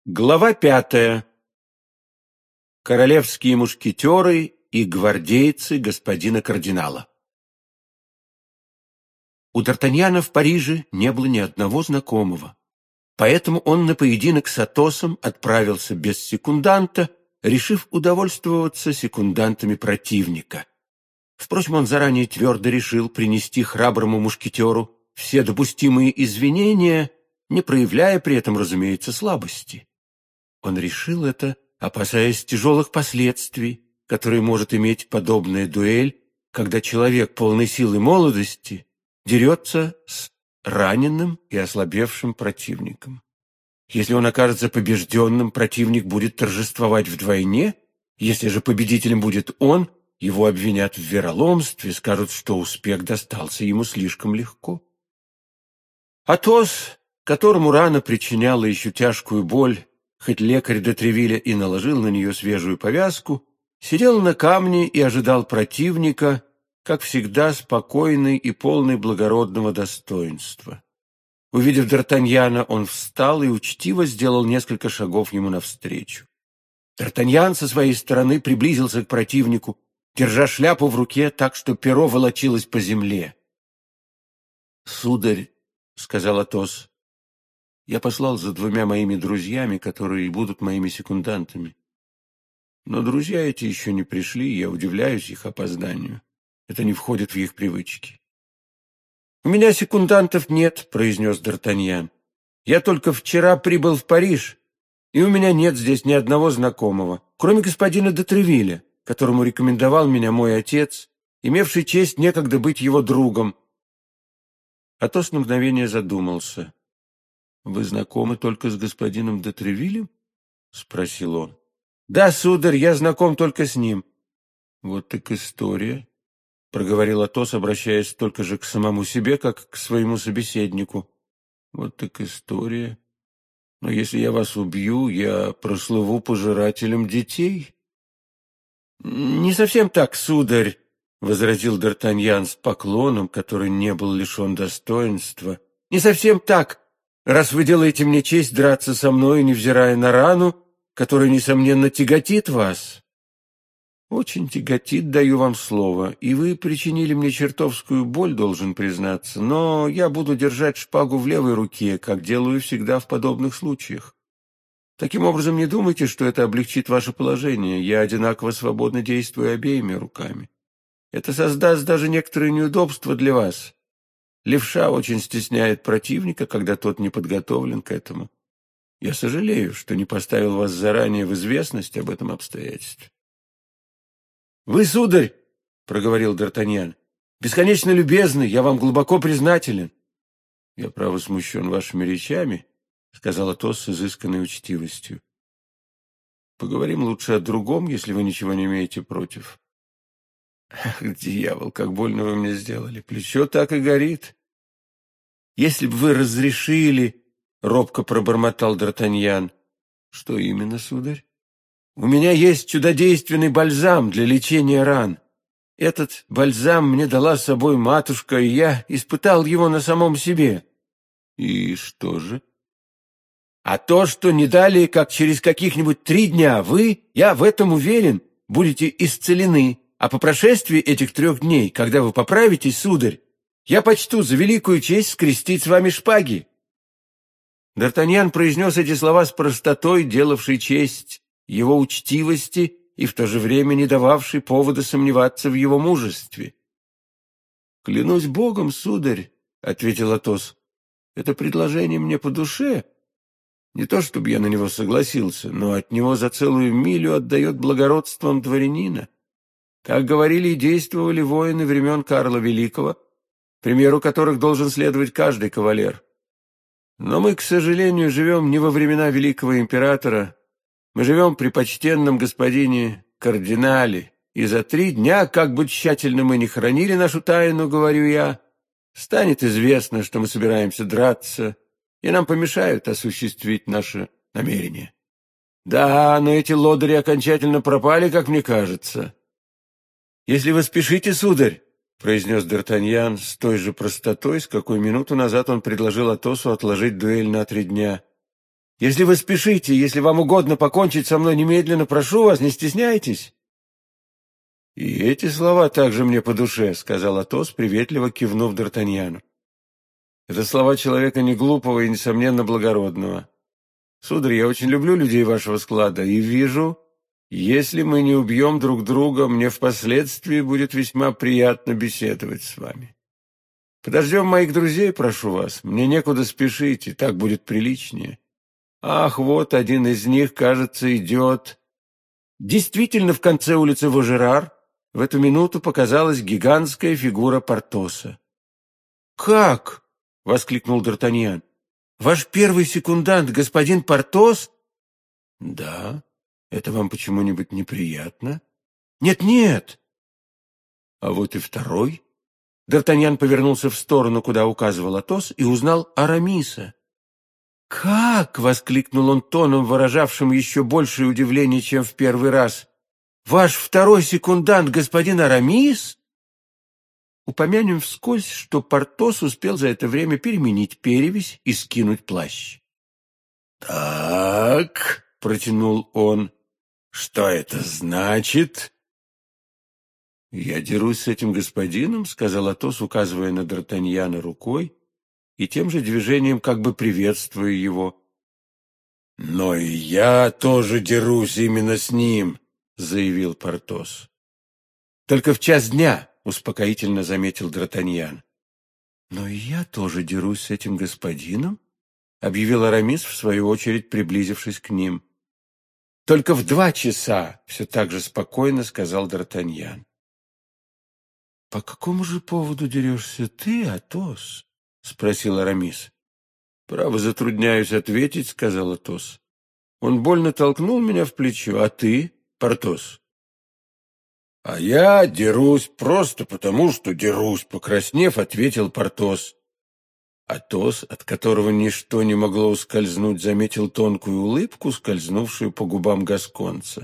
Глава 5. Королевские мушкетеры и гвардейцы господина кардинала. У Д'Артаньяна в Париже не было ни одного знакомого, поэтому он на поединок с Атосом отправился без секунданта, решив удовольствоваться секундантами противника. Впрочем, он заранее твердо решил принести храброму мушкетеру все допустимые извинения, не проявляя при этом, разумеется, слабости. Он решил это, опасаясь тяжелых последствий, которые может иметь подобная дуэль, когда человек полной силы молодости дерется с раненым и ослабевшим противником. Если он окажется побежденным, противник будет торжествовать вдвойне. Если же победителем будет он, его обвинят в вероломстве, скажут, что успех достался ему слишком легко. Атос, которому рана причиняла еще тяжкую боль, хоть лекарь де Тревилля и наложил на нее свежую повязку, сидел на камне и ожидал противника, как всегда спокойный и полный благородного достоинства. Увидев Д'Артаньяна, он встал и учтиво сделал несколько шагов ему навстречу. Д'Артаньян со своей стороны приблизился к противнику, держа шляпу в руке так, что перо волочилось по земле. «Сударь», — сказал Атос, — «я послал за двумя моими друзьями, которые будут моими секундантами. Но друзья эти еще не пришли, и я удивляюсь их опозданию. Это не входит в их привычки». «У меня секундантов нет», — произнес Д'Артаньян. «Я только вчера прибыл в Париж, и у меня нет здесь ни одного знакомого, кроме господина де Тревилля, которому рекомендовал меня мой отец, имевший честь некогда быть его другом». Атос на мгновение задумался. «Вы знакомы только с господином де Тревиллем?» — спросил он. «Да, сударь, я знаком только с ним». «Вот так история», — проговорил Атос, обращаясь только же к самому себе, как к своему собеседнику. «Вот так история. Но если я вас убью, я прослыву пожирателем детей». «Не совсем так, сударь», — возразил Д'Артаньян с поклоном, который не был лишен достоинства. «Не совсем так, раз вы делаете мне честь драться со мной, невзирая на рану, которая, несомненно, тяготит вас». «Очень тяготит, даю вам слово, и вы причинили мне чертовскую боль, должен признаться, но я буду держать шпагу в левой руке, как делаю всегда в подобных случаях. Таким образом, не думайте, что это облегчит ваше положение. Я одинаково свободно действую обеими руками. Это создаст даже некоторые неудобства для вас. Левша очень стесняет противника, когда тот не подготовлен к этому. Я сожалею, что не поставил вас заранее в известность об этом обстоятельстве». «Вы, сударь, — проговорил Д'Артаньян, — бесконечно любезны, я вам глубоко признателен». «Я, право, смущен вашими речами, — сказал Атос с изысканной учтивостью. Поговорим лучше о другом, если вы ничего не имеете против». «Ах, дьявол, как больно вы мне сделали! Плечо так и горит». «Если бы вы разрешили, — робко пробормотал Д'Артаньян. — Что именно, сударь?» «У меня есть чудодейственный бальзам для лечения ран. Этот бальзам мне дала с собой матушка, и я испытал его на самом себе». «И что же?» «А то, что не далее, как через каких-нибудь 3 дня вы, я в этом уверен, будете исцелены, а по прошествии этих 3 дней, когда вы поправитесь, сударь, я почту за великую честь скрестить с вами шпаги». Д'Артаньян произнес эти слова с простотой, делавшей честь его учтивости и в то же время не дававшей повода сомневаться в его мужестве. «Клянусь Богом, сударь, — ответил Атос, — это предложение мне по душе. Не то чтобы я на него согласился, но от него за целую милю отдает благородством дворянина. Так говорили и действовали воины времен Карла Великого, примеру которых должен следовать каждый кавалер. Но мы, к сожалению, живем не во времена великого императора. Мы живем при почтенном господине кардинале, и за 3 дня, как бы тщательно мы ни хранили нашу тайну, говорю я, станет известно, что мы собираемся драться, и нам помешают осуществить наше намерение. Да, но эти лодыри окончательно пропали, как мне кажется». «Если вы спешите, сударь, — произнес Д'Артаньян с той же простотой, с какой минуту назад он предложил Атосу отложить дуэль на 3 дня, Если вы спешите, если вам угодно покончить со мной немедленно, прошу вас, не стесняйтесь». «И эти слова также мне по душе», — сказал Атос, приветливо кивнув Д'Артаньяну. «Это слова человека не глупого и, несомненно, благородного. Сударь, я очень люблю людей вашего склада и вижу, если мы не убьем друг друга, мне впоследствии будет весьма приятно беседовать с вами. Подождем моих друзей, прошу вас, мне некуда спешить, и так будет приличнее. Ах, вот один из них, кажется, идет». Действительно, в конце улицы Вожерар в эту минуту показалась гигантская фигура Портоса. «Как?» — воскликнул Д'Артаньян. «Ваш первый секундант, господин Портос?» «Да. Это вам почему-нибудь неприятно?» «Нет-нет». «А вот и второй». Д'Артаньян повернулся в сторону, куда указывал Атос, и узнал Арамиса. «Как?» — воскликнул он тоном, выражавшим еще большее удивление, чем в первый раз. «Ваш второй секундант, господин Арамис?» Упомянем вскользь, что Портос успел за это время переменить перевязь и скинуть плащ. «Так», — протянул он, — «что это значит?» «Я дерусь с этим господином», — сказал Атос, указывая на Д'Артаньяна рукой, и тем же движением как бы приветствуя его. «Но и я тоже дерусь именно с ним», — заявил Портос. «Только в час дня», — успокоительно заметил Д'Артаньян. «Но и я тоже дерусь с этим господином», — объявил Арамис, в свою очередь приблизившись к ним. «Только в 2 часа», — все так же спокойно сказал Д'Артаньян. «По какому же поводу дерешься ты, Атос?» — спросил Арамис. «Право, затрудняюсь ответить», — сказал Атос. «Он больно толкнул меня в плечо, а ты, Портос?» «А я дерусь просто потому, что дерусь», — покраснев, ответил Портос. Атос, от которого ничто не могло ускользнуть, заметил тонкую улыбку, скользнувшую по губам гасконца.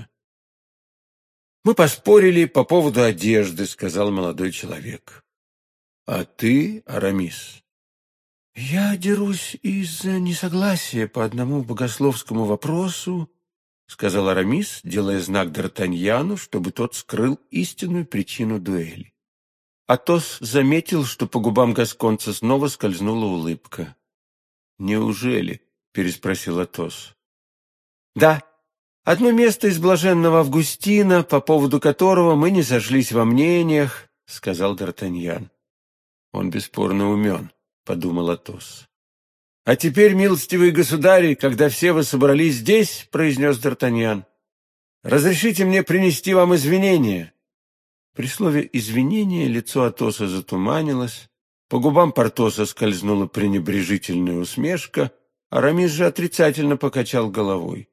«Мы поспорили по поводу одежды», — сказал молодой человек. «А ты, Арамис?» «Я дерусь из-за несогласия по одному богословскому вопросу», — сказал Арамис, делая знак Д'Артаньяну, чтобы тот скрыл истинную причину дуэли. Атос заметил, что по губам гасконца снова скользнула улыбка. «Неужели?» — переспросил Атос. «Да, одно место из блаженного Августина, по поводу которого мы не сошлись во мнениях», — сказал Д'Артаньян. «Он бесспорно умен», — подумал Атос. «А теперь, милостивые государи, когда все вы собрались здесь, — произнес Д'Артаньян, — разрешите мне принести вам извинения». При слове «извинения» лицо Атоса затуманилось, по губам Портоса скользнула пренебрежительная усмешка, Арамис же отрицательно покачал головой.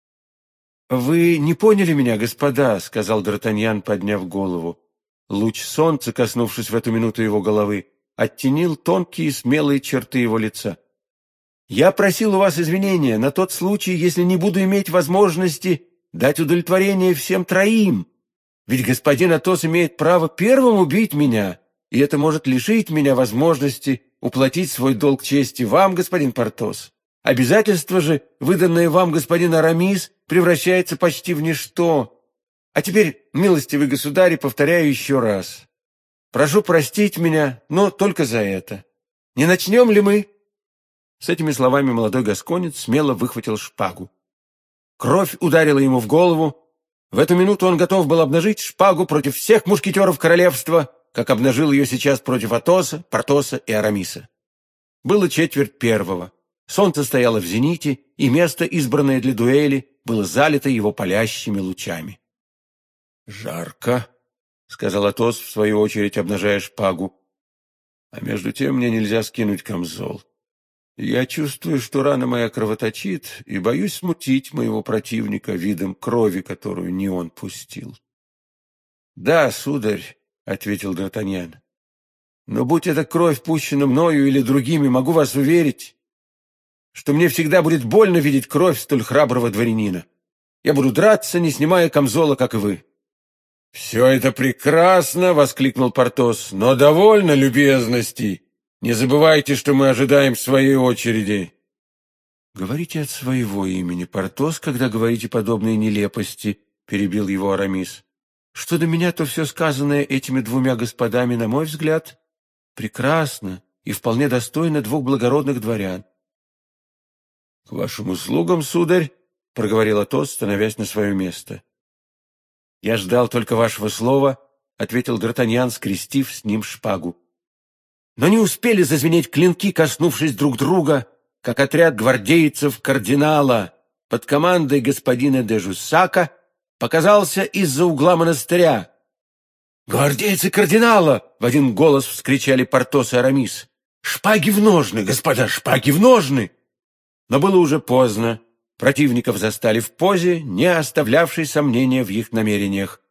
«Вы не поняли меня, господа», — сказал Д'Артаньян, подняв голову. Луч солнца, коснувшись в эту минуту его головы, оттенил тонкие и смелые черты его лица. «Я просил у вас извинения на тот случай, если не буду иметь возможности дать удовлетворение всем троим. Ведь господин Атос имеет право первым убить меня, и это может лишить меня возможности уплатить свой долг чести вам, господин Портос. Обязательство же, выданное вам, господин Арамис, превращается почти в ничто. А теперь, милостивый государь, повторяю еще раз. Прошу простить меня, но только за это. Не начнем ли мы?» С этими словами молодой гасконец смело выхватил шпагу. Кровь ударила ему в голову. В эту минуту он готов был обнажить шпагу против всех мушкетеров королевства, как обнажил ее сейчас против Атоса, Портоса и Арамиса. Было 1:15. Солнце стояло в зените, и место, избранное для дуэли, было залито его палящими лучами. «Жарко», — сказал Атос, в свою очередь обнажая шпагу. «А между тем мне нельзя скинуть камзол. Я чувствую, что рана моя кровоточит, и боюсь смутить моего противника видом крови, которую не он пустил». «Да, сударь», — ответил Д'Артаньян, — «но будь эта кровь пущена мною или другими, могу вас уверить, что мне всегда будет больно видеть кровь столь храброго дворянина. Я буду драться, не снимая камзола, как и вы». «Все это прекрасно!» — воскликнул Портос. «Но довольно любезностей. Не забывайте, что мы ожидаем своей очереди». Говорите от своего имени, Портос, когда говорите подобные нелепости, перебил его Арамис. Что до меня, то все сказанное этими двумя господами, на мой взгляд, прекрасно и вполне достойно двух благородных дворян. — К вашим услугам, сударь, — проговорил Атос, становясь на свое место. — Я ждал только вашего слова, — ответил Д'Артаньян, скрестив с ним шпагу. Но не успели зазвенеть клинки, коснувшись друг друга, как отряд гвардейцев кардинала под командой господина де Жуссака показался из-за угла монастыря. «Гвардейцы кардинала!» — в один голос вскричали Портос и Арамис. «Шпаги в ножны, господа, шпаги в ножны!» Но было уже поздно. Противников застали в позе, не оставлявшей сомнения в их намерениях.